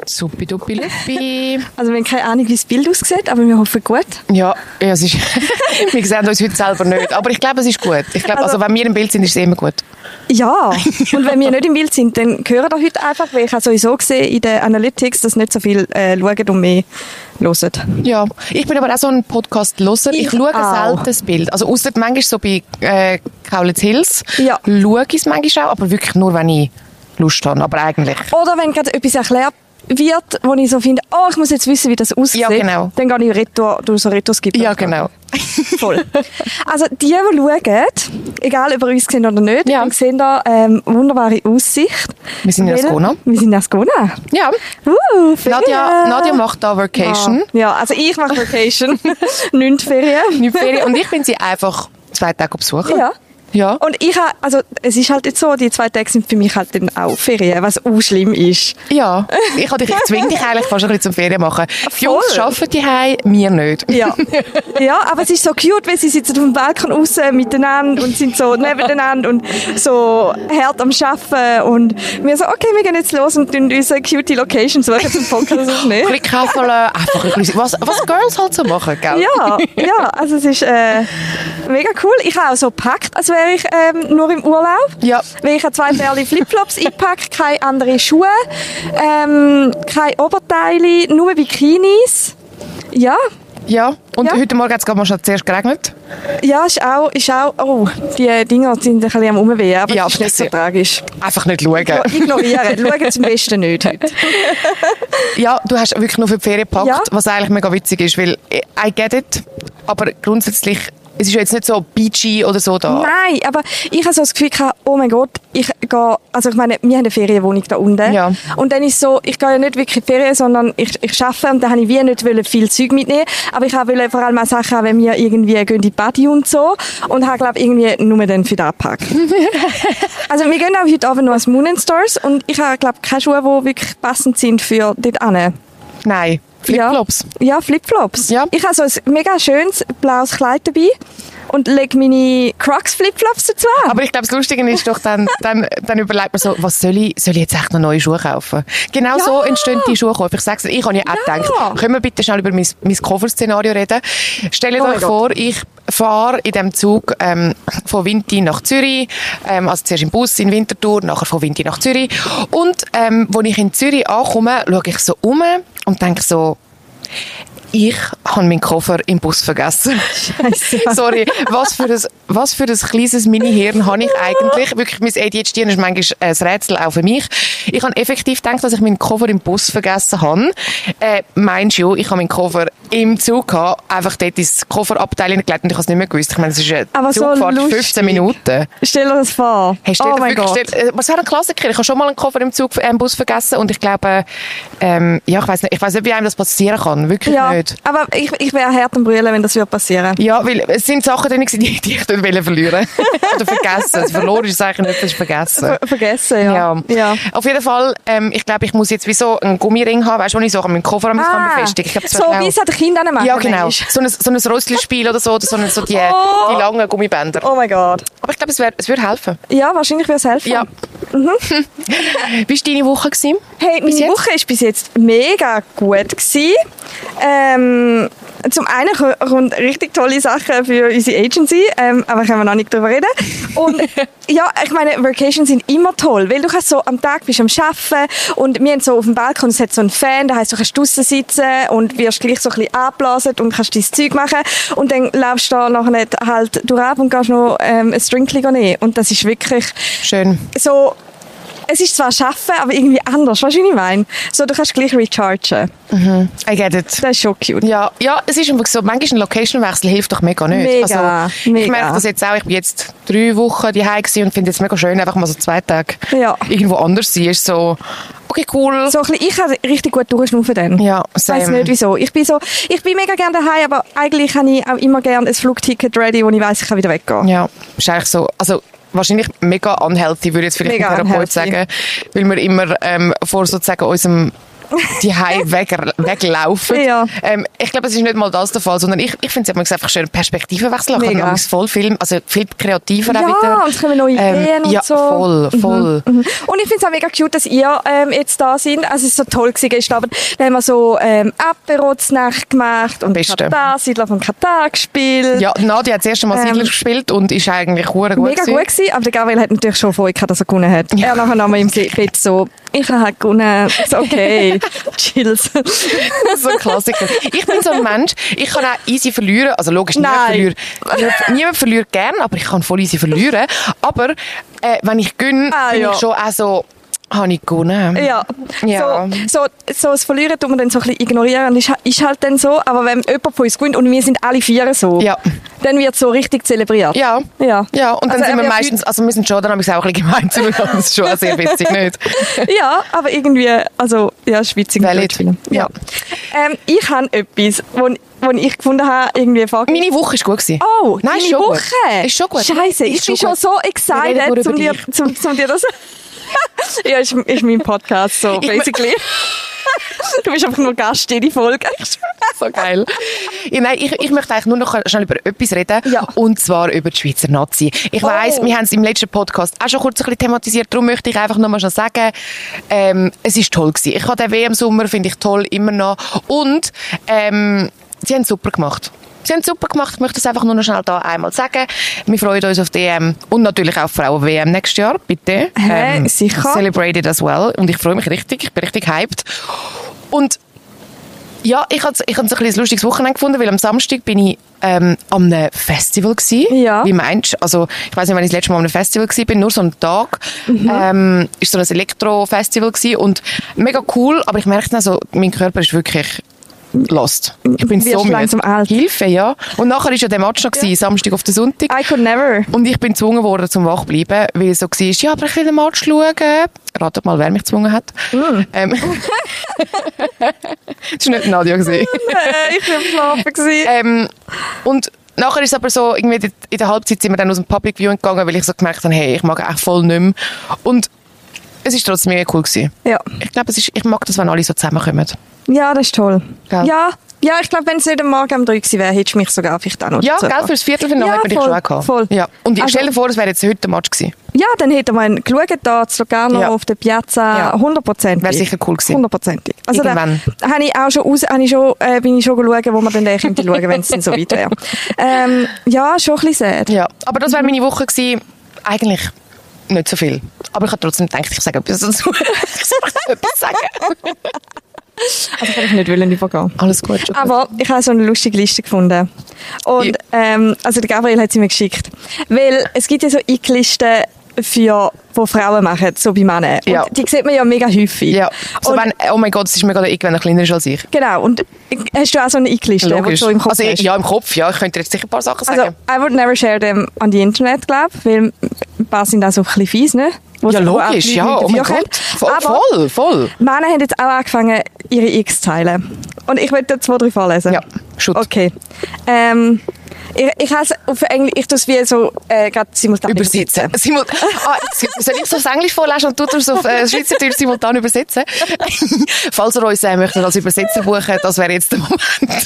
Supi-dupi-luppi. Also wir haben keine Ahnung, wie das Bild aussieht, aber wir hoffen gut. Ja, es ist, wir sehen uns heute selber nicht. Aber ich glaube, es ist gut. Ich glaube, also wenn wir im Bild sind, ist es immer gut. Ja, und wenn wir nicht im Bild sind, dann hören wir heute einfach, weil ich habe sowieso gesehen in den Analytics, dass nicht so viel schauen und mehr hören. Ja, ich bin aber auch so ein Podcast-Loser. Ich schaue selten das Bild. Also ausser manchmal so bei Kaulitz Hills schaue ich es manchmal auch, aber wirklich nur, wenn ich Lust habe. Aber eigentlich. Oder wenn gerade etwas erklärt wird, wo ich so finde, oh, ich muss jetzt wissen, wie das aussieht. Ja, genau. Dann gehe ich durch so Retroskip. Ja, genau. Voll. Also die schauen, egal ob ihr uns sehen oder nicht, wir sehen da wunderbare Aussicht. Wir sind in Ascona. Wir sind in Ascona. Ja. Nadia macht da Vacation. Ja, also ich mache Vacation. 9 Ferien. Und ich bin sie einfach 2 Tage besuchen. Ja. Und es ist halt jetzt so, die 2 Tage sind für mich halt dann auch Ferien, was auch schlimm ist. Ja, ich zwinge dich eigentlich fast ein bisschen zum Ferien machen. Die Jungs arbeiten die Heim, wir nicht. Ja, aber es ist so cute, weil sie sitzen auf dem Balkon raus miteinander und sind so nebeneinander und so hart am Arbeiten und wir so, okay, wir gehen jetzt los und unsere cutie Location suchen zum Podcast auf nicht. Ein bisschen kaufen, einfach ein bisschen, was Girls halt so machen, gell? Ja, also es ist mega cool. Ich habe auch so gepackt, als wäre ich nur im Urlaub. Ja. Weil ich habe 2 Pärchen Flipflops eingepackt, keine anderen Schuhe, keine Oberteile, nur Bikinis. Ja. Ja, und heute Morgen hat es gerade mal schon zuerst geregnet. Ja, ist auch, die Dinger sind ein bisschen am Umwehen, aber das ist nicht so tragisch. Einfach nicht schauen. Ignorieren, schauen zum Besten nicht heute. Ja, du hast wirklich nur für die Ferien gepackt, was eigentlich mega witzig ist, weil I get it, aber grundsätzlich es ist jetzt nicht so beachy oder so da. Nein, aber ich habe so das Gefühl gehabt, oh mein Gott, ich meine, wir haben eine Ferienwohnung da unten. Ja. Und dann ist so, ich gehe ja nicht wirklich in die Ferien, sondern ich arbeite und da habe ich wie nicht viel Zeug mitnehmen. Aber ich wollte vor allem auch Sachen haben, wenn wir irgendwie gehen in die Party und so. Und habe, glaube ich, irgendwie nur dann für das gepackt. Also wir gehen auch heute Abend noch ans Moon & Stars und ich habe, glaube ich, keine Schuhe, die wirklich passend sind für dort hin. Nein. Flipflops? Ja, Flipflops. Ja. Ich habe so ein mega schönes blaues Kleid dabei und lege meine Crocs Flipflops dazu an. Aber ich glaube, das Lustige ist doch, dann überlegt man so, was soll ich jetzt echt noch neue Schuhe kaufen? Genau so entstehen die Schuhkäufe. Ich sage es, ich habe ja auch gedacht, können wir bitte schnell über mein Kofferszenario reden? Stellt euch vor, ich fahre in diesem Zug von Vinti nach Zürich, also zuerst im Bus in Winterthur, nachher von Vinti nach Zürich. Und als ich in Zürich ankomme, schaue ich so um und denke so, ich habe meinen Koffer im Bus vergessen. Scheiße. Sorry, was für ein kleines Mini-Hirn habe ich eigentlich? Wirklich, mein ADHD ist manchmal ein Rätsel auch für mich. Ich habe effektiv gedacht, dass ich meinen Koffer im Bus vergessen habe. Meinst du, ich habe meinen Koffer im Zug gehabt, einfach dort ins Kofferabteil gelegt und ich habe es nicht mehr gewusst. Ich meine, es ist eine Zugfahrt so 15 Minuten. Stell dir das vor. Hey, oh mein Gott. Was wäre ein Klassiker? Ich habe schon mal einen Koffer im Bus vergessen und ich glaube, ich weiss nicht, wie einem das passieren kann. Wirklich nicht. Aber ich wäre hart am Brüllen, wenn das passieren würde. Ja, weil es sind Sachen drin, die ich verlieren wollte. Oder vergessen. Das verloren ist eigentlich nicht, das ist vergessen. Vergessen, ja. Auf jeden Fall, ich glaube, ich muss jetzt wie so einen Gummiring haben, weißt du, wo ich so an meinen Koffer befestige. Ich glaub, so wie es die Kinder machen. Ja, genau. So ein Röstli-Spiel oder so die langen Gummibänder. Oh mein Gott. Aber ich glaube, es würde helfen. Ja, wahrscheinlich würde es helfen. Ja. Wie war deine Woche? Hey, meine Woche war bis jetzt mega gut. Zum einen kommt richtig tolle Sachen für unsere Agency, aber können wir noch nicht drüber reden. Und ja, ich meine, Vacations sind immer toll, weil du kannst so am Tag bist am Arbeiten und wir haben so auf dem Balkon, es hat so einen Fan, da heisst, du kannst draussen sitzen und wirst gleich so ein bisschen angeblasen und kannst dein Zeug machen und dann laufst du da nachher halt durch und gehst noch ein Stringli nehmen und das ist wirklich schön. So, es ist zwar Arbeiten, aber irgendwie anders. Weißt du, was ich meine? So, du kannst gleich rechargen. Mhm. I get it. Das ist schon cute. Ja, es ist einfach so, manchmal ein Location-Wechsel hilft doch mega nicht. Mega. Ich merke das jetzt auch. Ich bin jetzt 3 Wochen daheim und finde es mega schön, einfach mal so 2 Tage irgendwo anders sein. Ist so, okay, cool. So ein bisschen, ich kann richtig gut durchschnaufen dann. Ja, ich weiss nicht wieso. Ich bin mega gerne daheim, aber eigentlich habe ich auch immer gerne ein Flugticket ready, wo ich weiss, ich kann wieder weggehen. Ja, ist eigentlich so. Also, wahrscheinlich mega unhealthy, würde ich jetzt vielleicht ein Therapeut sagen, weil wir immer vor sozusagen unserem die Hause weglaufen. Ja. Ich glaube, es ist nicht mal das der Fall, sondern ich finde es einfach schön, Perspektivenwechsel. Ich habe voll Film, also viel kreativer auch wieder. Ja, und es kommen neue Ideen und so. Ja, voll. Und ich finde es auch mega cute, dass ihr jetzt da seid. Also es ist so toll gewesen gestern Abend. Da haben wir so Apero-Nacht gemacht und Siedler von Katar gespielt. Ja, Nadia hat das erste Mal Siedler gespielt und ist eigentlich gut mega gut gewesen, aber der Gabriel hat natürlich schon vorher gehabt, dass er gewonnen hat. Ja. Er nachher nochmal im Bett so, ich habe halt gewonnen, ist okay, chills. So ein Klassiker. Ich bin so ein Mensch, ich kann auch easy verlieren, also logisch, niemand verliert gern, aber ich kann voll easy verlieren. Aber wenn ich gönne, bin ich schon auch so, habe ich gewonnen. Ja. So das Verlieren tut man dann so ein bisschen ignorieren. Ist halt dann so. Aber wenn jemand von uns gewinnt und wir sind alle 4 so, dann wird so richtig zelebriert. Ja. Und dann sind wir meistens, also wir sind schon dann auch ein bisschen gemein zueinander. Das ist schon auch sehr witzig, nicht? Ja, aber irgendwie, also, ja, ist witzig. Ja. Ich habe etwas, wo ich gefunden habe, irgendwie vorgestern. Meine Woche war gut. Oh, nein, deine Woche? Ist schon gut. Scheisse, ich bin schon so excited, um dir das... Ja, ist mein Podcast so, basically. Du bist einfach nur Gast in die Folge. So geil. Ja, nein, ich möchte eigentlich nur noch schnell über etwas reden. Ja. Und zwar über die Schweizer Nazi. Ich weiss, wir haben es im letzten Podcast auch schon kurz ein bisschen thematisiert. Darum möchte ich einfach noch mal sagen, es ist toll gewesen. Ich habe den WM-Sommer, finde ich toll, immer noch. Und, sie haben es super gemacht. Sie haben es super gemacht. Ich möchte das einfach nur noch schnell da einmal sagen. Wir freuen uns auf die EM und natürlich auch auf Frauen-WM nächstes Jahr. Bitte. Sicher. Celebrate it as well. Und ich freue mich richtig. Ich bin richtig hyped. Und ja, ich habe so ein bisschen ein lustiges Wochenende gefunden, weil am Samstag bin ich an einem Festival gewesen. Ja. Wie meinst du? Also, ich weiss nicht, wann ich das letzte Mal an einem Festival gewesen bin, nur so einen Tag. Ist so ein Elektro-Festival gewesen und mega cool, aber ich merke dann so, mein Körper ist wirklich lost. Ich bin so müde. Hilfe, ja. Und nachher war ja der Match noch gewesen, Samstag auf den Sonntag. I could never. Und ich bin gezwungen worden, zum wach bleiben, weil es so war, ja, aber ich will den Match schauen. Ratet mal, wer mich gezwungen hat. Das war nicht Nadia. Nein, ich war am Schlafen. Und nachher ist es aber so, irgendwie in der Halbzeit sind wir dann aus dem Public Viewing gegangen, weil ich so gemerkt habe, hey, ich mag echt voll nicht mehr. Und es war trotzdem mega cool gewesen. Ja. Ich glaube, ich mag das, wenn alle so zusammenkommen. Ja, das ist toll. Gell? Ja, ich glaube, wenn es nicht am Morgen um 3 gewesen wäre, hättest du mich sogar vielleicht auch noch Ja, gell, fürs Viertelfinale hätte ich schon gehabt. Voll. Ja. Und ich stelle dir vor, es wäre jetzt heute der Match gewesen. Ja, dann hätten wir geschaut, da zu Lugano auf der Piazza, 100%. Wäre sicher cool gewesen. 100%. Also da bin ich schon geschaut, wo man dann schauen könnte, wenn es dann so weit wäre. Ja, schon ein bisschen sad. Ja, aber das wäre meine Woche gewesen. Eigentlich nicht so viel. Aber ich habe trotzdem gedacht, ich sage etwas dazu. Ich soll etwas sagen. Also kann ich nicht übergehen. Alles gut. Schon aber ich habe so eine lustige Liste gefunden. Und also der Gabriel hat sie mir geschickt. Weil es gibt ja so Listen wo Frauen machen, so bei Männern. Ja. Und die sieht man ja mega häufig. Ja. So wenn, oh mein Gott, es ist mega der wenn er kleiner ist als ich. Genau. Und hast du auch so eine Liste, die du so im Kopf hast? Ja, im Kopf, ja. Ich könnte jetzt sicher ein paar Sachen sagen. Also, I would never share them on the Internet, glaube ich, weil ein paar sind auch so ein bisschen fies, ne? Ja, logisch, ja. Oh mein Gott. Voll. Männer haben jetzt auch angefangen, ihre X zu teilen. Und ich möchte 2, 3 vorlesen. Ja, shoot. Okay. Ich habe es auf Englisch, ich tue es wie so gerade simultan übersetzen. Soll ich so auf Englisch vorlesen und du es auf Schweizerdeutsch simultan übersetzen? Falls ihr uns möchtet als Übersetzer buchen, das wäre jetzt der Moment.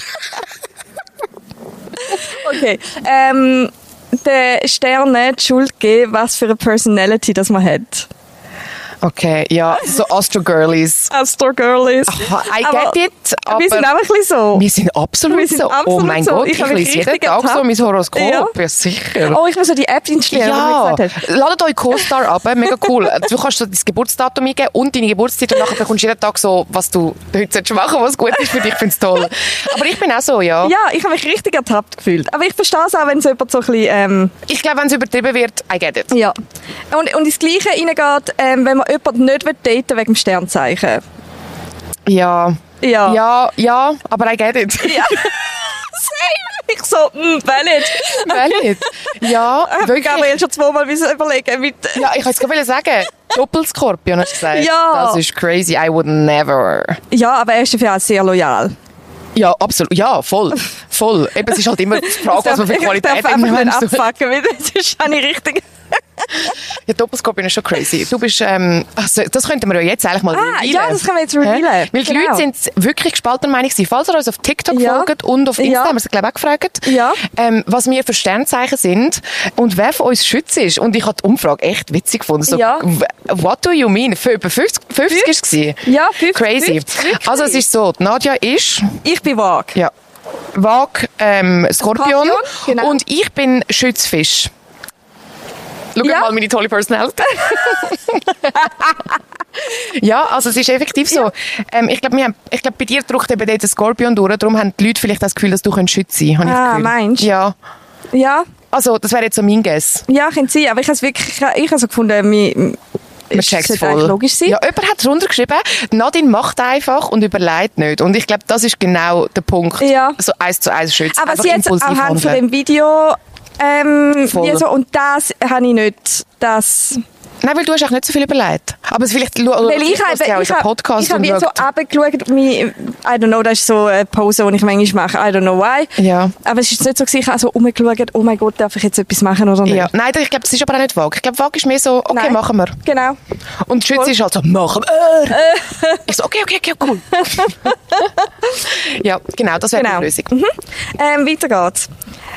Okay. Den Sternen die Schuld geben, was für eine Personality das man hat. Okay, ja, so Astro-Girlies. Astro-Girlies. I get it, aber wir sind auch ein bisschen so. Wir sind absolut so. Oh mein Gott, ich lese jeden Tag so mein Horoskop. Ja, sicher. Oh, ich muss so die App installieren, ja. Ladet euch CoStar ab, mega cool. Du kannst so dein Geburtsdatum eingeben und deine Geburtszeit und nachher bekommst du jeden Tag so, was du heute machen solltest, was gut ist für dich. Ich finde es toll. Aber ich bin auch so, ja. Ja, ich habe mich richtig ertappt gefühlt. Aber ich verstehe es auch, wenn es jemand so ein bisschen... Ich glaube, wenn es übertrieben wird, I get it. Ja. Und das Gleiche reingeht, wenn man jemanden nicht daten wegen dem Sternzeichen. Ja, aber I get it. Ja. Ich so, valid. Ja, wirklich. Ich habe schon 2-mal überlegen. Ja, ich wollte es gerade sagen. Doppelskorpion, hast du gesagt. Ja. Das ist crazy. I would never. Ja, aber er ist dafür auch sehr loyal. Ja, absolut. Ja, voll. Eben, es ist halt immer die Frage, was man für Qualität hat. Ich darf einfach nicht abfucken, weil das ist auch nicht richtig. Ja, Doppelskorpion ist schon crazy. Du bist, also, das könnten wir ja jetzt eigentlich mal revealen. Ja, das können wir jetzt revealen. Weil die Leute sind wirklich gespaltener Meinung gewesen. Falls ihr uns auf TikTok folgt und auf Insta, haben wir es, glaube ich, auch gefragt, was wir für Sternzeichen sind und wer von uns Schütze ist. Und ich habe die Umfrage echt witzig gefunden. So, what do you mean? Für über 50 war es. Ja, 50. Crazy. 50. Also es ist so, Nadja ist... Ich bin Waage. Ja. Waage, Skorpion. Genau. Und ich bin Schützfisch. Schau mal meine tolle Personality. Ja, also es ist effektiv so. Ich glaube, bei dir drückt eben dort ein Skorpion durch, darum haben die Leute vielleicht das Gefühl, dass du Schütze sein könntest. Ah, meinst du? Ja. Ja. Also, das wäre jetzt so mein Guess. Ja, könnte sein, aber ich habe so gefunden, man checkt es voll. Logisch sein. Ja, jemand hat drunter geschrieben, Nadine macht einfach und überlegt nicht. Und ich glaube, das ist genau der Punkt. Ja. So 1:1 Schütze. Aber sie jetzt anhand von dem Video, so, und das habe ich nicht, das... Nein, weil du hast auch nicht so viel überlegt. Aber vielleicht weil ich habe Podcast jetzt so runtergeschaut, I don't know, das ist so eine Pose, die ich manchmal mache, I don't know why. Ja. Aber es ist nicht so, ich habe so rumgeschaut, oh mein Gott, darf ich jetzt etwas machen oder nicht? Ja. Nein, ich glaube, das ist aber auch nicht Waage. Ich glaube, Waage ist mehr so, okay, Nein. machen wir. Genau. Und die Schütze ist halt so, machen wir. Ich so, okay, cool. Ja, genau, das wäre die Lösung. Weiter geht's.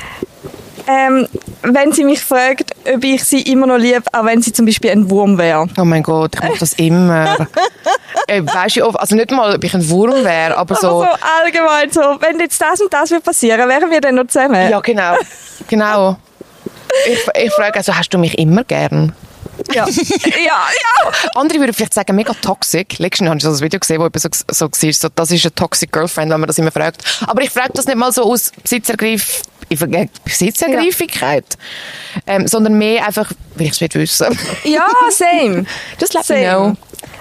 Wenn sie mich fragt, ob ich sie immer noch liebe, auch wenn sie zum Beispiel ein Wurm wäre. Oh mein Gott, ich mache das immer. Weißt du, also nicht mal, ob ich ein Wurm wäre, aber so... Aber so allgemein, so, wenn jetzt das und das passieren, wären wir dann noch zusammen? Ja, genau. Ich frage, also hast du mich immer gern? Ja. Andere würden vielleicht sagen, mega toxic. Letztens habe ich so ein Video gesehen, wo jemand so war, so, das ist eine toxic Girlfriend, wenn man das immer fragt. Aber ich frage das nicht mal so aus Besitzergreifigkeit, sondern mehr einfach, weil ich es wissen. Ja, same. Just let me know.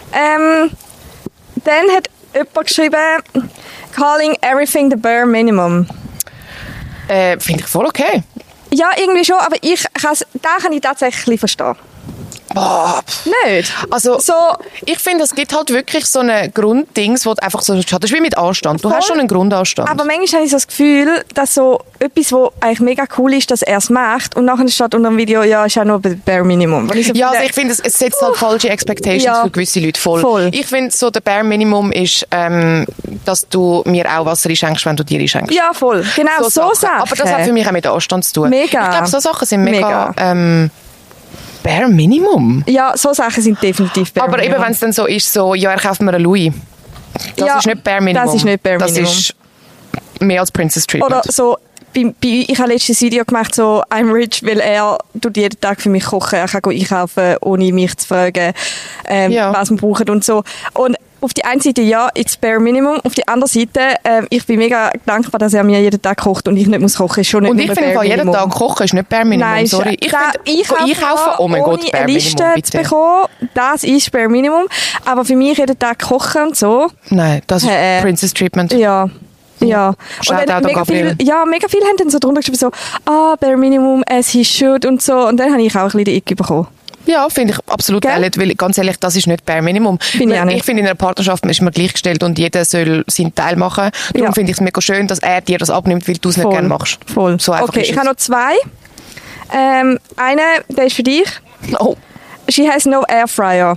Dann hat jemand geschrieben, calling everything the bare minimum. Finde ich voll okay. Ja, irgendwie schon, aber da kann ich tatsächlich verstehen. Boah. Nicht? Also, ich finde, es gibt halt wirklich so ein Grunddings, wo du einfach so, das ist wie mit Anstand. Du hast schon einen Grundanstand. Aber manchmal habe ich so das Gefühl, dass so etwas, was eigentlich mega cool ist, dass er es macht und nachher steht unter dem Video, ja, ist ja nur Bare Minimum. Also ich finde, es setzt halt falsche Expectations für gewisse Leute voll. Ich finde, so der Bare Minimum ist, dass du mir auch Wasser einschenkst, wenn du dir einschenkst. Ja, voll. Genau, so Sachen. Aber das hat für mich auch mit Anstand zu tun. Mega. Ich glaube, so Sachen sind mega Bare Minimum? Ja, so Sachen sind definitiv Bare Minimum. Aber eben, wenn es dann so ist, so, ja, er kauft mir einen Louis. Das ist nicht Bare Minimum. Das ist nicht Bare Minimum. Das ist mehr als Princess Treatment. Oder so, ich habe letztes Video gemacht, so, I'm rich, weil er tut jeden Tag für mich kochen. Er kann einkaufen, ohne mich zu fragen, was man braucht und so. Und auf die einen Seite, ja, it's bare minimum. Auf die andere Seite, ich bin mega dankbar, dass er mir jeden Tag kocht und ich nicht muss kochen. Ist schon nicht und ich finde, jeden Tag kochen ist nicht bare minimum. Nein, sorry. Ich finde, einkaufen, oh mein Gott, bare eine Liste minimum, zu bekommen, das ist bare minimum. Aber für mich jeden Tag kochen und so. Nein, das ist Princess Treatment. Ja. Ja. Und dann mega viel haben dann so drunter geschrieben, so, bare minimum, as he should und so. Und dann habe ich auch ein bisschen den Ick bekommen. Ja, finde ich absolut ehrlich, weil ganz ehrlich, das ist nicht bare minimum. Ich finde, in einer Partnerschaft ist man gleichgestellt und jeder soll seinen Teil machen. Darum finde ich es mega schön, dass er dir das abnimmt, weil du es nicht gerne machst. Voll. So einfach okay, ich habe noch zwei. Einer, der ist für dich. Oh. She has no air fryer.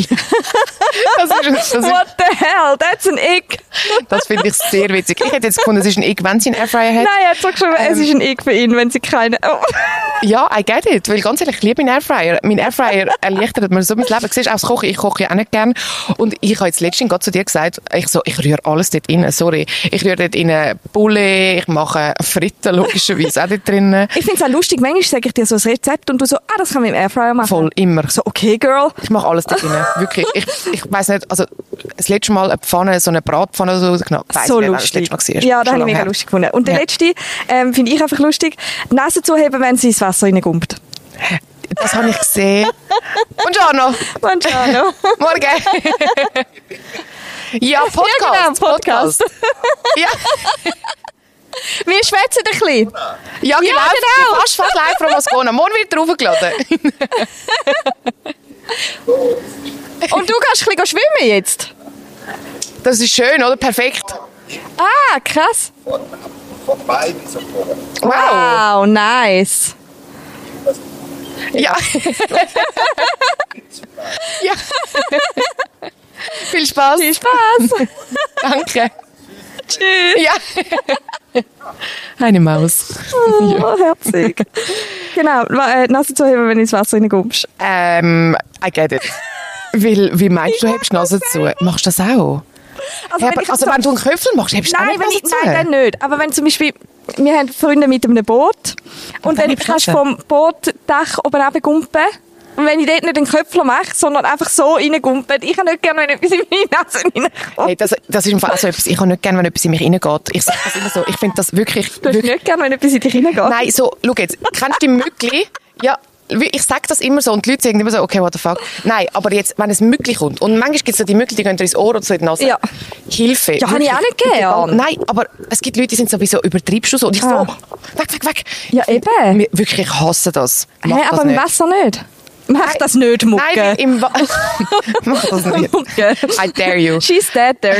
What the hell? That's an Ick. Das finde ich sehr witzig. Ich hätte jetzt gefunden, es ist ein Ick, wenn sie einen Airfryer hat. Nein, er hat so geschrieben, es ist ein Ick für ihn, wenn sie keine... Oh. Ja, I get it. Weil ganz ehrlich, ich liebe meinen Airfryer. Mein Airfryer erleichtert mir so mein Leben. Siehst du, auch das Kochen, ich koche ja auch nicht gern. Und ich habe jetzt letztens gerade zu dir gesagt, ich rühre alles dort rein, sorry. Ich rühre dort rein Bulle, ich mache Fritten, logischerweise auch dort drin. Ich finde es auch lustig, manchmal sage ich dir so ein Rezept und du so, das kann man im Airfryer machen. Voll, immer. So, okay, Girl. Ich mache alles dort rein. Wirklich. Ich weiss nicht, also das letzte Mal eine Pfanne, so eine Bratpfanne oder so, weiss so nicht, lustig. Das letzte Mal war. Ja, das habe ich mega lustig gefunden. Und der letzte finde ich einfach lustig, die Nase zuheben, wenn sie ins Wasser reingumpt. Das habe ich gesehen. Buongiorno. Buongiorno. Morgen. Ja, Podcast. Ja, genau, Podcast. Ja. Wir schwätzen ein bisschen. Ja, genau. Fast live von Moscona. Morgen wird er hochgeladen. Und du kannst ein bisschen schwimmen jetzt? Das ist schön, oder? Perfekt. Ah, krass. Von beiden so. Wow, nice. Ja. Ja. Viel Spaß. Viel Spaß. Danke. Tschüss. Ja. Eine Maus. Oh, herzig. Genau, Nase zuheben, wenn du ins Wasser reinkommst. I get it. Wie meinst du, hebst du Nase zu? Machst du das auch? Also, wenn du einen Köpfel machst, hebst du auch nicht Nase zu? Nein, dann nicht. Aber wenn zum Beispiel, wir haben Freunde mit einem Boot und dann kannst du vom Bootdach oben runtergumpen. Und wenn ich dort nicht einen Köpfler mache, sondern einfach so reingumpen, ich habe nicht gerne, wenn etwas in meine Nase reinkommt. Hey, das ist im Fall so etwas, ich habe nicht gerne, wenn etwas in mich reingeht. Ich sage das immer so, ich finde das wirklich... Du hast nicht gerne, wenn etwas in dich reingeht? Nein, so, schau jetzt, kennst du die Mückli? Ja, ich sage das immer so und die Leute sagen immer so, okay, what the fuck. Nein, aber jetzt, wenn es Mückli kommt, und manchmal gibt es so die Mückli, die gehen dir ins Ohr oder so in die Nase. Ja. Hilfe. Ja, habe ich auch nicht gern. Nein, aber es gibt Leute, die sind sowieso, übertreibst du so? Und ich so, weg. Ja, eben. Wirklich, ich hasse das. Hey, aber im Wasser nicht. Mach das nicht, Mucke. Nein, im mach das nicht. Mucke. I dare you. She's dead there.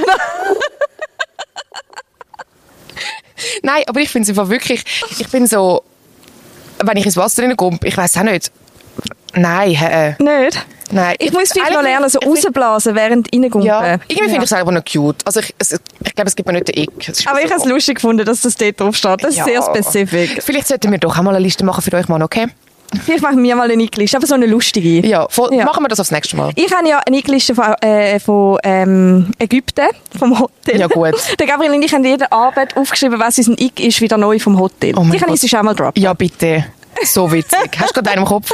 Nein, aber ich finde es einfach wirklich, ich bin so, wenn ich ins Wasser reinkomme, ich weiss auch nicht. Nein, Nicht? Nein. Ich muss vielleicht noch lernen, so rausblasen, während reingumpen. Ja, irgendwie finde ich es selber noch cute. Also ich glaube, es gibt mir nicht den Ick. Aber ich habe es lustig gefunden, dass das dort drauf steht. Das ist sehr spezifisch. Vielleicht sollten wir doch auch mal eine Liste machen für euch, Mann, okay? Vielleicht machen wir mal eine Nickliste, aber so eine lustige. Ja, machen wir das aufs nächste Mal. Ich habe ja eine Nickliste von Ägypten, vom Hotel. Ja, gut. Der Gabriel und ich haben jede Arbeit aufgeschrieben, was unser Ick ist, wieder neu vom Hotel. Oh die kann ich sonst auch mal droppen. Ja, bitte. So witzig. Hast du gerade einen im Kopf?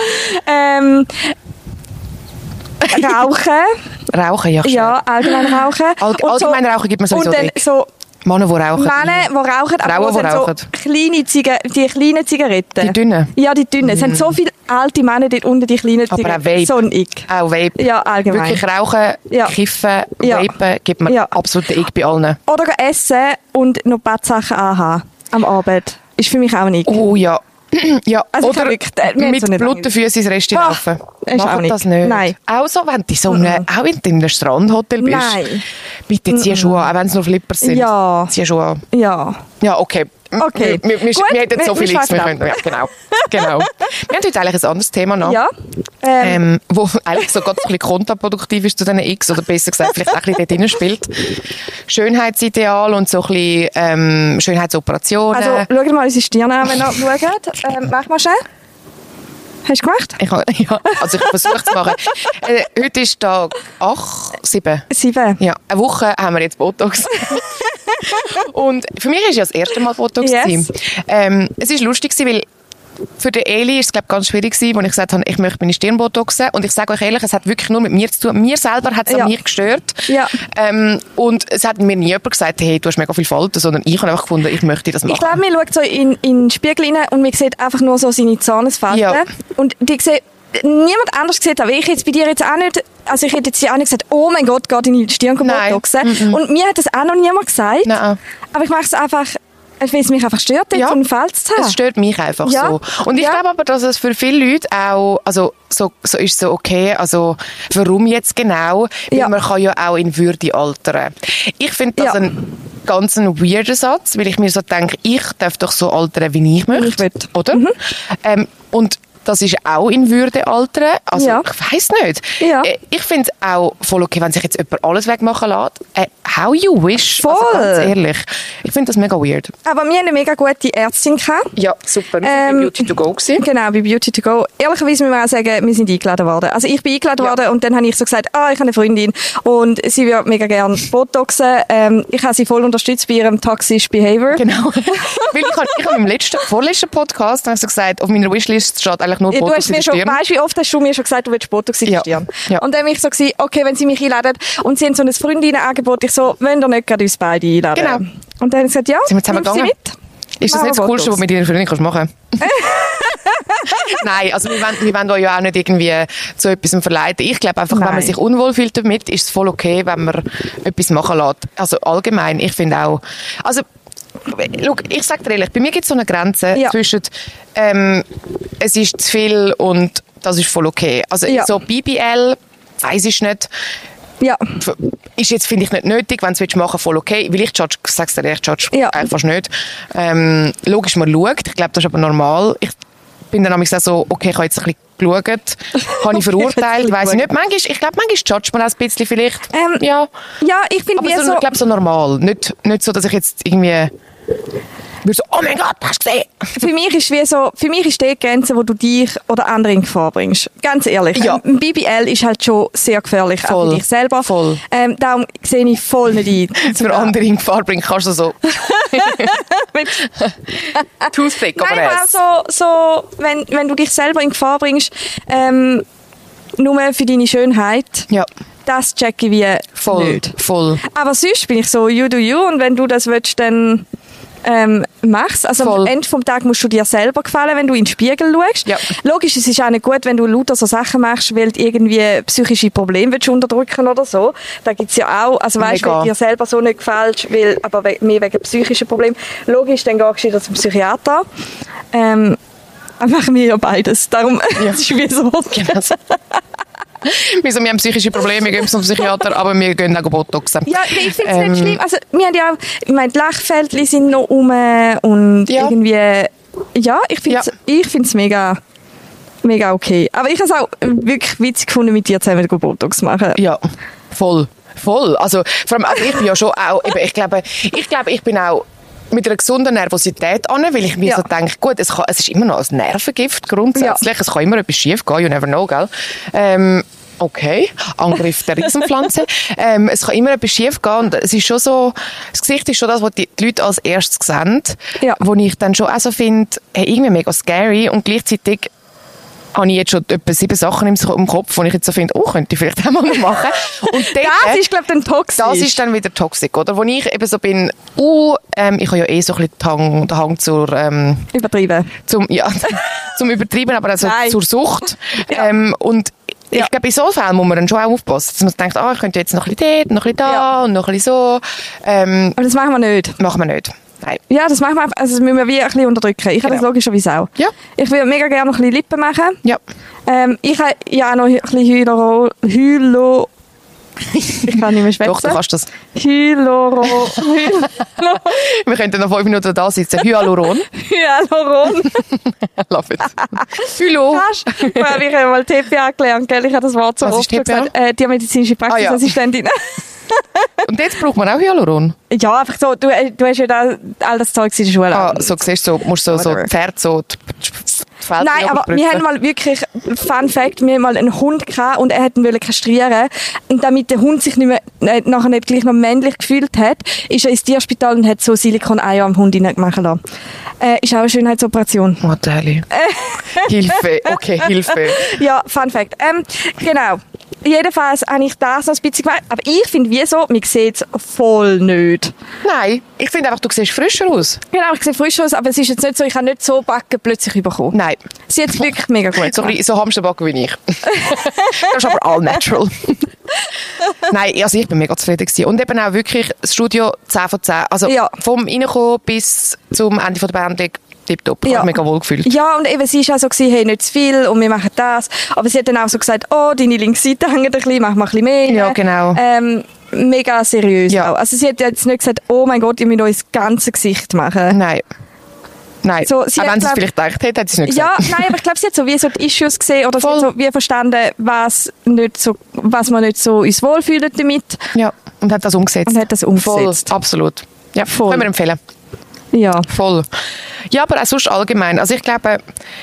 Rauchen. Rauchen, ja. Ja, allgemein rauchen. Allgemein rauchen gibt mir sowieso und dann so Männer, die rauchen. Männer, die rauchen, aber Frauen, die rauchen. So die kleinen Zigaretten. Die dünnen? Ja, die dünnen. Es sind so viele alte Männer dort unten, die kleinen Zigaretten. Aber auch Vape. So ein Ick. Auch Vape. Ja, allgemein. Wirklich rauchen, kiffen, vapen, gibt mir absolut den Ick bei allen. Oder essen und noch Bettsachen anhaben am Abend. Ist für mich auch ein Ick. Oh ja. Ja, also oder mit so blutigen Füßen ins Rest laufen. Mach das nicht. Nein. Auch so, wenn du auch in einem Strandhotel bist. Nein. Bitte zieh Schuhe an, auch wenn es nur Flippers sind. Ja. Zieh Schuhe an. Ja. Ja, okay. Okay. Wir hätten so viel X mehr können. Ja, genau. Wir haben heute eigentlich ein anderes Thema noch. Ja. Wo eigentlich so ganz ein bisschen kontraproduktiv ist zu diesen X, oder besser gesagt, vielleicht auch ein bisschen dort drin spielt. Schönheitsideal und so ein bisschen Schönheitsoperationen. Also, schaut mal unsere Stirn an, wenn ihr schaut. Mach mal schnell. Hast du gemacht? Also ich versuche es zu machen. Heute ist Tag 7. 7. Ja, eine Woche haben wir jetzt Botox. Und für mich war ja das erste Mal Botox. Yes. Es war lustig, weil für den Eli war es, glaube ich, ganz schwierig, als ich gesagt habe, ich möchte meine Stirn botoxen. Und ich sage euch ehrlich, es hat wirklich nur mit mir zu tun. Mir selber hat es an mich gestört. Ja. Und es hat mir nie jemand gesagt, hey, du hast mega viel Falten, sondern ich habe einfach gefunden, ich möchte das machen. Ich glaube, man schaut so in den Spiegel rein und man sieht einfach nur so seine Zahnesfalten. Ja. Und die sehen, niemand anders sieht das. Ich jetzt bei dir jetzt auch nicht, also ich hätte jetzt auch nicht gesagt, oh mein Gott, geh in die Stirn botoxen. Und mir hat das auch noch niemand gesagt. Nein. Aber ich mache es einfach, weil es mich einfach stört, jetzt so einen Falz zu haben. Es stört mich einfach so. Und ich glaube aber, dass es für viele Leute auch, also so ist so okay, also warum jetzt genau? Weil man kann ja auch in Würde altern. Ich finde das ein ganz weirder Satz, weil ich mir so denke, ich darf doch so altern, wie ich möchte. Oder? Und das ist auch in Würde altern. Also, ich weiss nicht. Ja. Ich finde es auch voll okay, wenn sich jetzt jemand alles wegmachen lässt. How you wish. Voll. Also ganz ehrlich. Ich finde das mega weird. Aber wir hatten eine mega gute Ärztin gehabt. Ja, super. Wir waren bei Beauty to Go gewesen. Genau, bei Beauty to Go. Ehrlicherweise müssen wir auch sagen, wir sind eingeladen worden. Also ich bin eingeladen worden und dann habe ich so gesagt, ich habe eine Freundin und sie würde mega gerne Botoxen. Ich habe sie voll unterstützt bei ihrem Toxic Behavior. Genau. Weil ich habe im vorletzten Podcast so gesagt, auf meiner Wishlist steht eigentlich nur Botox in der Stirn. Weißt du, wie oft hast du mir schon gesagt, du willst Botox in der Stirn? Ja. Und dann habe ich so gesagt, okay, wenn sie mich einladen und sie haben so ein Freundinnenangebot, ich so, wollen ihr nicht gerade uns beide einladen? Genau. Und dann habe ich gesagt, ja, sind wir zusammen gegangen? Ist das nicht das Coolste, was du mit deiner Freundin machen kannst? Nein, also wir wollen euch ja auch nicht irgendwie zu etwas verleiten. Ich glaube einfach, wenn man sich unwohl fühlt damit, ist es voll okay, wenn man etwas machen lässt. Also allgemein, ich finde auch, also schau, ich sage dir ehrlich, bei mir gibt es so eine Grenze zwischen es ist zu viel und das ist voll okay. Also so BBL, weiss ich nicht. Ja. Ist jetzt, finde ich, nicht nötig, wenn du es machen willst, voll okay. Weil ich judge, eigentlich fast nicht. Logisch, man schaut. Ich glaube, das ist aber normal. bin dann auch so, okay, ich habe jetzt ein bisschen geschaut, habe ich verurteilt, weiss ich nicht. Ich glaube, manchmal judgt man auch ein bisschen vielleicht. Ja, ich finde wie so... Ich glaube, so normal. Nicht so, dass ich jetzt irgendwie... So, oh mein Gott, hast du gesehen? Für mich ist die Grenze, wo du dich oder andere in Gefahr bringst. Ganz ehrlich. Ja. BBL ist halt schon sehr gefährlich, auch für dich selber. Voll. Darum sehe ich voll nicht ein. Für andere in Gefahr bringen kannst du so. Toothpick, aber nein, so, wenn du dich selber in Gefahr bringst, nur für deine Schönheit. Ja. Das checke ich wie nicht. Voll. Aber sonst bin ich so, you do you, und wenn du das willst, dann mach's. Also am Ende vom Tag musst du dir selber gefallen, wenn du in den Spiegel schaust. Ja. Logisch, es ist auch nicht gut, wenn du lauter so Sachen machst, weil du irgendwie psychische Probleme willst unterdrücken oder so. Da gibt's ja auch, also weißt du, wenn dir selber so nicht gefällt, aber mehr wegen psychischen Problemen. Logisch, dann gehst du wieder zum Psychiater. Machen wir ja beides. Darum ist es wie so. Genau so. Wir haben psychische Probleme, wir gehen zum Psychiater, aber wir gehen auch Botoxen. Ja, ich finde es nicht schlimm. Also, wir haben ja auch, ich meine, die Lachfältchen sind noch rum und irgendwie, ich finde es mega okay. Aber ich habe es auch wirklich witzig gefunden, mit dir zusammen Botox zu machen. Ja, voll. Also, vor allem, ich bin ja schon auch, ich glaube, ich bin auch mit einer gesunden Nervosität an, weil ich mir so denke, gut, es ist immer noch ein Nervengift grundsätzlich, es kann immer etwas schief gehen, you never know, gell? Okay, Angriff der Riesenpflanze. Es kann immer etwas schief gehen und es ist schon so, das Gesicht ist schon das, was die Leute als erstes sehen, wo ich dann schon auch so finde, irgendwie mega scary und gleichzeitig habe ich jetzt schon etwa 7 Sachen im Kopf, wo ich jetzt so finde, könnte ich vielleicht auch mal machen. Und dort, das ist, glaube ich, dann toxisch. Das ist dann wieder toxisch, oder? Wo ich eben so bin, ich habe ja so ein bisschen den Hang zur... Übertrieben. Zum Übertrieben, aber also zur Sucht. Ja. Und ich glaube, in so Fällen muss man dann schon auch aufpassen, dass man denkt, ich könnte jetzt noch ein bisschen dort, noch ein bisschen da und noch ein bisschen so. Aber das machen wir nicht. Machen wir nicht. Nein. Ja, das machen wir einfach, also das müssen wir wie ein bisschen unterdrücken. Ich habe das logischerweise auch. Ja. Ich würde mega gerne noch ein bisschen Lippen machen. Ja. Ich habe ja auch noch ein bisschen ich kann nicht mehr schwätzen. Doch, du kannst das. Wir könnten noch 5 Minuten da sitzen. Hyaluron. Love it. Hylo. Ich habe mal TPA gelernt, gell? Ich habe das Wort so oft gesagt. Die medizinische Praxisassistentin. Und jetzt braucht man auch Hyaluron? Ja, einfach so, du hast ja da all das Zeug in der Schule. So siehst du, musst so Pferd so... Nein, aber wir haben mal wirklich, Fun Fact, wir haben mal einen Hund gehabt und er wollte kastrieren. Und damit der Hund sich nicht mehr, nachher nicht gleich noch männlich gefühlt hat, ist er ins Tierspital und hat so Silikon-Eier am Hund machen lassen. Ist auch eine Schönheitsoperation. Oh, Deli. Hilfe, okay, Hilfe. Ja, Fun Fact. Genau. Jedenfalls habe ich das noch ein bisschen gemacht. Aber ich finde, wie so, man sieht es voll nicht. Nein, ich finde einfach, du siehst frischer aus. Genau, ich sehe frischer aus, aber es ist jetzt nicht so, ich habe nicht so Backen plötzlich bekommen. Nein. Sie hat es wirklich mega gut gemacht. So Hamsterbacken wie ich. Das ist aber all natural. Nein, also ich bin mega zufrieden gewesen. Und eben auch wirklich das Studio 10 von 10. Also vom Reinkommen bis zum Ende der Behandlung. Tipptopp. Ich habe mich mega wohl gefühlt. Ja, und eben, sie war auch so, hey, nicht zu viel und wir machen das. Aber sie hat dann auch so gesagt, deine linke Seite hängt ein bisschen, mach mal ein bisschen mehr. Ja, genau. Mega seriös auch. Also sie hat jetzt nicht gesagt, oh mein Gott, ihr müsst euch das ganze Gesicht machen. Nein. So, auch wenn sie es vielleicht gedacht hätte, hat sie es nicht gesagt. Ja, nein, aber ich glaube, sie hat so wie so die Issues gesehen oder sie hat so wie verstanden, was man nicht so uns wohlfühlt damit. Ja, und hat das umgesetzt. Voll, absolut. Ja, voll. Können wir empfehlen. Ja. Voll. Ja, aber auch sonst allgemein. Also ich glaube,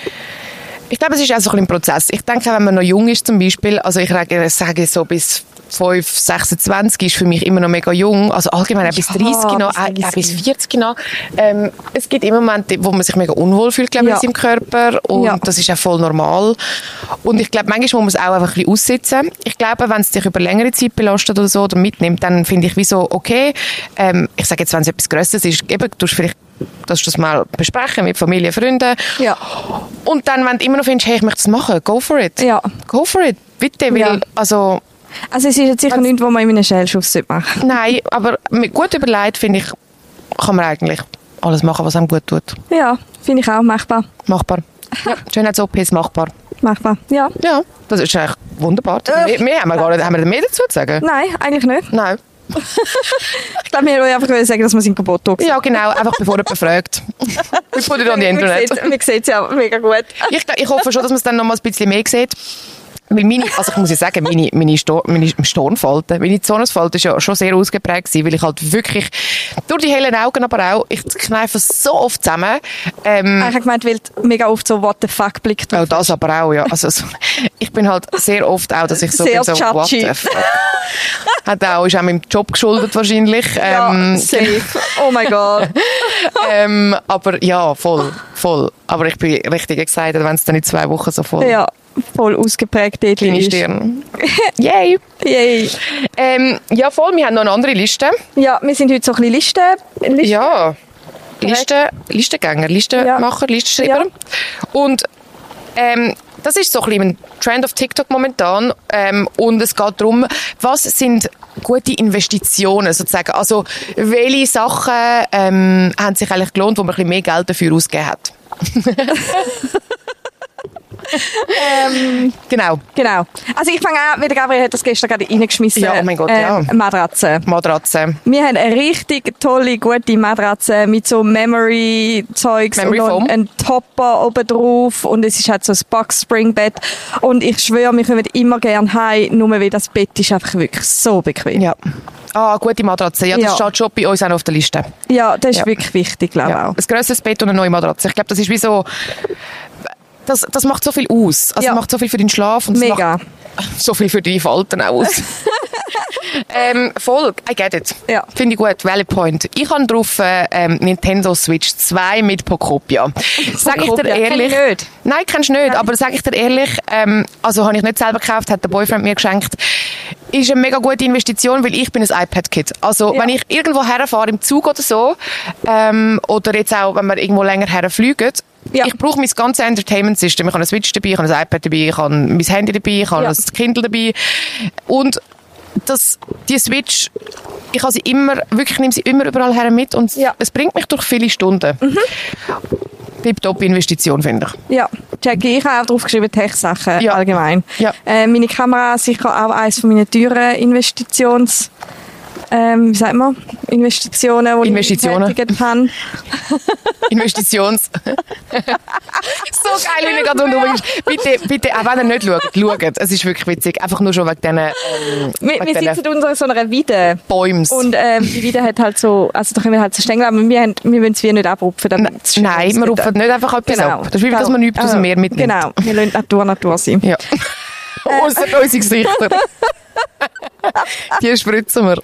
es ist auch so ein bisschen ein Prozess. Ich denke, wenn man noch jung ist zum Beispiel, also ich sage so bis 5, 26 ist für mich immer noch mega jung. Also allgemein auch bis 30 noch, bis 40 noch. Es gibt immer Momente, wo man sich mega unwohl fühlt, glaube ich, in seinem Körper. Und das ist auch voll normal. Und ich glaube, manchmal muss man es auch einfach ein bisschen aussitzen. Ich glaube, wenn es dich über längere Zeit belastet oder so oder mitnimmt, dann finde ich wie so, okay, ich sage jetzt, wenn es etwas Grösseres ist, eben, du das mal besprechen mit Familie, Freunden. Ja. Und dann, wenn du immer noch findest, hey, ich möchte es machen, go for it. Ja. Go for it, bitte, weil, also es ist jetzt sicher nichts, was man in einem Schellschuss machen sollte. Nein, aber mit gut überlegt, finde ich, kann man eigentlich alles machen, was einem gut tut. Ja, finde ich auch machbar. Machbar. Ja. Schönheits-OPs machbar. Machbar, ja. Ja, das ist eigentlich wunderbar. Mehr haben wir gar nicht, haben wir mehr dazu zu sagen? Nein, eigentlich nicht. Nein. Ich glaube, wir wollen einfach sagen, dass wir sind Botox. Ja, genau. Einfach bevor jemand fragt. Wir put it on the Internet. Man sieht es ja mega gut. Ich hoffe schon, dass man es dann noch mal ein bisschen mehr sieht. Weil also ich muss ja sagen, meine Stirnfalte, meine Zornesfalte ist ja schon sehr ausgeprägt gewesen, weil ich halt wirklich, durch die hellen Augen aber auch, ich kneife so oft zusammen. Ich habe gemeint, weil mega oft so what the fuck Blick drauf. Oh, das aber auch, ja. Also, ich bin halt sehr oft auch, dass ich so sehr bin, so what the fuck. Ist auch meinem Job geschuldet wahrscheinlich. Ja, safe. Oh mein Gott. Aber ja, voll. Aber ich bin richtig excited, wenn es dann in 2 Wochen so voll... Ja. Voll ausgeprägt dort kleine Stirn. Yay! Yay! Ja, voll, wir haben noch eine andere Liste. Ja, wir sind heute so ein bisschen Ja, Listengänger, Listenmacher, Listenschreiber. Ja. Und das ist so ein bisschen ein Trend auf TikTok momentan. Und es geht darum, was sind gute Investitionen sozusagen. Also, welche Sachen haben sich eigentlich gelohnt, wo man ein bisschen mehr Geld dafür ausgegeben hat? Genau. Also ich fange an, wie der Gabriel hat das gestern gerade reingeschmissen. Ja, oh mein Gott, ja. Matratze. Wir haben eine richtig tolle, gute Matratze mit so Memory-Zeugs und ein Topper oben drauf und es ist halt so ein Box-Spring-Bett und ich schwöre, wir kommen immer gerne heim, nur weil das Bett ist einfach wirklich so bequem. Ja. Gute Matratze. Ja, das steht schon bei uns auch auf der Liste. Ja, das ist wirklich wichtig, glaube ich auch. Ein grösseres Bett und eine neue Matratze. Ich glaube, das ist wie so... Das macht so viel aus. Also macht so viel für den Schlaf. Und mega. Macht so viel für die Falten auch aus. Voll, I get it. Ja. Finde ich gut, valid point. Ich habe drauf Nintendo Switch 2 mit Pocopia. Sag ich dir ehrlich... Kenn ich nicht. Nein, kennst du nicht. Nein. Aber sag ich dir ehrlich, also habe ich nicht selber gekauft, hat der Boyfriend mir geschenkt. Ist eine mega gute Investition, weil ich bin ein iPad-Kid. Also wenn ich irgendwo herfahre, im Zug oder so, oder jetzt auch, wenn wir irgendwo länger herfliegen, ich brauche mein ganzes Entertainment-System. Ich habe eine Switch dabei, ich habe ein iPad dabei, ich habe mein Handy dabei, ich habe das Kindle dabei. Und die Switch, ich habe sie nehme sie immer überall her mit und es bringt mich durch viele Stunden. Tipptopp Investition, finde ich. Ja, Jackie, ich habe auch drauf geschrieben, Tech-Sachen allgemein. Ja. Meine Kamera ist sicher auch eines von meinen teuren Investitions... wie sagt man? Investitionen, die ich getätigt habe. Investitions. So geil, wenn ihr gerade unten bitte, auch wenn ihr nicht schaut. Es ist wirklich witzig. Einfach nur schon wegen diesen... Wir sitzen unter so einer Weide. Bäumes. Und die Weide hat halt so... Also da können wir halt so Stängel, aber wir wollen es wie nicht abrupfen. Nein, wir rupfen nicht einfach etwas ab. Das ist wie, dass man nichts aus dem Meer mitnimmt. Genau, wir lassen Natur sein. Ja. Ausser unsere Gesichter. Die spritzen wir.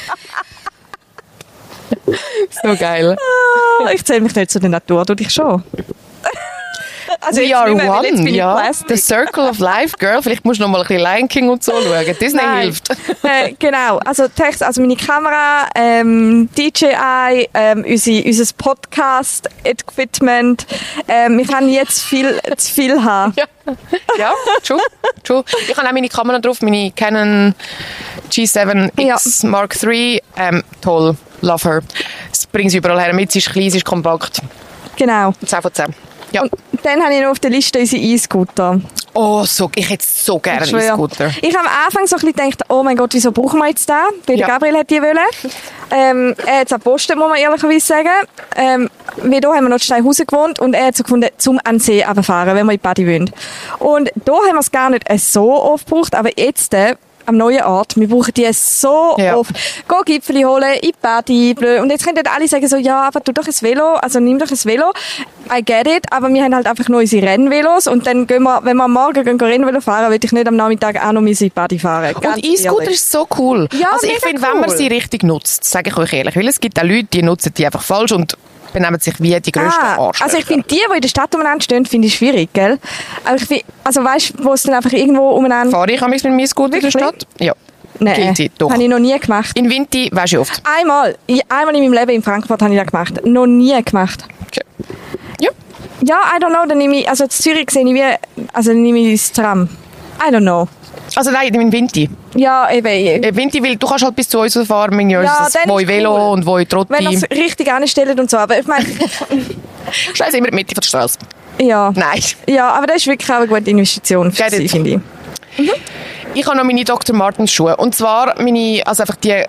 So geil. Ich zähle mich nicht zu der Natur, du dich schon. Also we are one, ja. The Circle of Life, Girl. Vielleicht musst du noch mal ein bisschen Lion King und so schauen. Disney hilft. Genau. Also meine Kamera, DJI, unser Podcast-Equipment. Wir können jetzt zu viel haben. Ja, true. Ich habe auch meine Kamera drauf, meine Canon G7X Mark III. Toll, love her. Das bringt sie überall her mit. Sie ist klein, sie ist kompakt. Genau. 10 von 10. Ja. Und dann habe ich noch auf der Liste unsere E-Scooter. Oh, ich hätte so gerne einen E-Scooter. Ich habe am Anfang so ein bisschen gedacht, oh mein Gott, wieso brauchen wir jetzt den? Weil der Gabriel hat die wollen. Er hat es gepostet, muss man ehrlicherweise sagen. Weil da haben wir noch in Steinhausen gewohnt und er hat so gefunden, zum an den See runterfahren, wenn wir in die Badi wollen. Und da haben wir es gar nicht so oft gebraucht, aber jetzt... am neuen Ort. Wir brauchen die so oft. Geh Gipfeli holen, in die Badi, blöd. Und jetzt können alle sagen so, ja, aber tu doch ein Velo, also nimm doch ein Velo. I get it, aber wir haben halt einfach nur unsere Rennvelos und dann gehen wir, wenn wir morgen Rennvelo fahren, will ich nicht am Nachmittag auch noch in die Badi fahren. Und E-Scooter ist so cool. Ja, also ich finde, wenn man sie richtig nutzt, sage ich euch ehrlich, weil es gibt auch Leute, die nutzen die einfach falsch und benehmen sich wie die grössten Arschlöcher. Also ich finde, die in der Stadt umeinander stehen, finde ich schwierig, gell? Aber ich find, also weißt du, wo es dann einfach irgendwo umeinander... Fahre ich mit meinem Scooter in der Stadt? Ja. Nein, habe ich noch nie gemacht. In Winti weisst du oft? Einmal in meinem Leben in Frankfurt habe ich das gemacht. Noch nie gemacht. Okay. Ja. Ja, I don't know, dann nehme ich, also in Zürich sehe ich dann nehme ich das Tram. I don't know. Also nein, in Winti. Ja, eben. Winti, weil du kannst halt bis zu uns fahren, wo in Velo cool. Und wo in Trotti. Wenn das richtig anstellen und so, aber ich meine... Scheiße, immer in der Mitte von der Straße. Ja. Nein. Ja, aber das ist wirklich auch eine gute Investition für sie, finde ich. Ich habe noch meine Dr. Martens Schuhe. Und zwar einfach die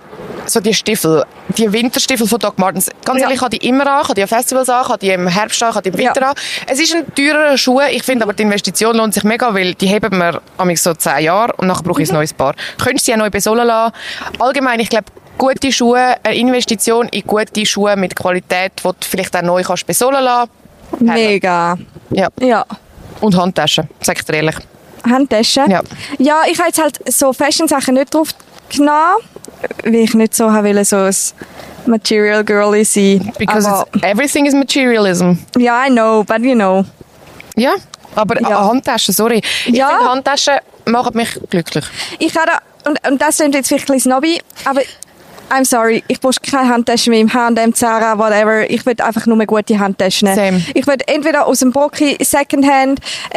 so die Stiefel, die Winterstiefel von Doc Martens, ganz ehrlich, ich habe die immer an, ich habe die an Festivals an, ich habe die im Herbst an, ich habe die im Winter an. Es ist ein teurerer Schuh, ich finde aber die Investition lohnt sich mega, weil die heben wir so 10 Jahre und nachher brauche ich ein neues Paar. Könntest du sie auch neu besohlen lassen. Allgemein, ich glaube, gute Schuhe, eine Investition in gute Schuhe mit Qualität, die du vielleicht auch neu kannst besohlen lassen. Mega. Ja. Und Handtaschen, sag ich dir ehrlich. Handtaschen? Ja. Ja, ich habe jetzt halt so Fashion-Sachen nicht drauf genommen, weil ich nicht so wollte, so ein Material Girlie sein. Because everything is materialism. Ja, I know, but you know. Ja, aber Handtaschen, sorry. Ich finde, Handtaschen machen mich glücklich. Ich habe und das klingt jetzt wirklich snobby, aber I'm sorry, ich brauche keine Handtaschen mehr im H&M, Zara, whatever. Ich will einfach nur gute Handtaschen. Same. Ich will entweder aus dem Brocki Secondhand,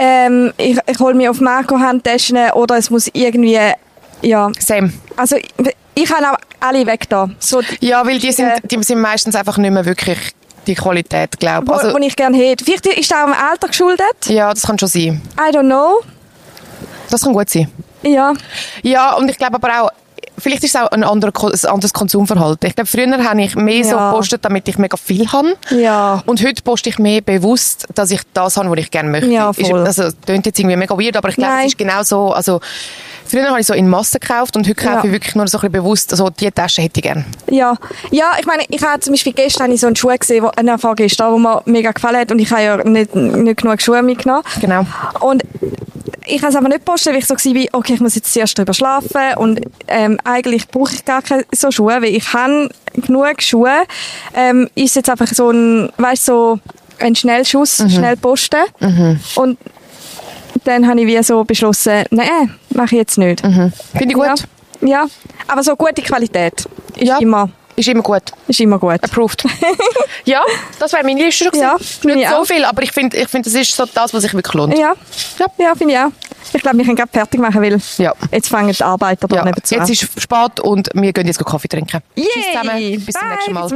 ich hole mir auf Marco Handtaschen oder es muss irgendwie, ja. Same. Also ich habe auch alle weg da. So, ja, weil die sind meistens einfach nicht mehr wirklich die Qualität, glaube ich. Also, wo ich gerne hätte. Vielleicht ist das auch im Alter geschuldet. Ja, das kann schon sein. I don't know. Das kann gut sein. Ja. Ja, und ich glaube aber auch, vielleicht ist es auch ein anderes Konsumverhalten. Ich glaube, früher habe ich mehr so gepostet, damit ich mega viel habe. Ja. Und heute poste ich mehr bewusst, dass ich das habe, was ich gerne möchte. Ja, voll. Das klingt jetzt irgendwie mega weird, aber ich glaube, es ist genau so. Also, früher habe ich so in Massen gekauft und heute kaufe ich wirklich nur so ein bisschen bewusst, also die Tasche hätte ich gerne. Ja, ich meine, ich habe zum Beispiel gestern so einen Schuh gesehen, der mir mega gefallen hat und ich habe ja nicht genug Schuhe mitgenommen. Genau. Und ich habe es aber nicht gepostet, weil ich so war, okay, ich muss jetzt zuerst drüber schlafen und eigentlich brauche ich gar keine so Schuhe, weil ich habe genug Schuhe. Ist jetzt einfach so ein, so ein Schnellschuss, schnell posten. Und dann habe ich wie so beschlossen, nein, mache ich jetzt nicht. Finde ich gut. Ja, aber so gute Qualität ist immer... Ist immer gut. Ist immer gut. Approved. Ja, das wäre meine Liste schon gewesen. Ja, nicht so viel, aber ich finde, das ist so das, was sich wirklich lohnt. Ja, finde ich auch. Ich glaube, wir können gerade fertig machen, weil jetzt fangen die Arbeiter da nebenzu an. Jetzt ist es spät und wir gehen jetzt Kaffee trinken. Yay! Tschüss zusammen, bis zum nächsten Mal.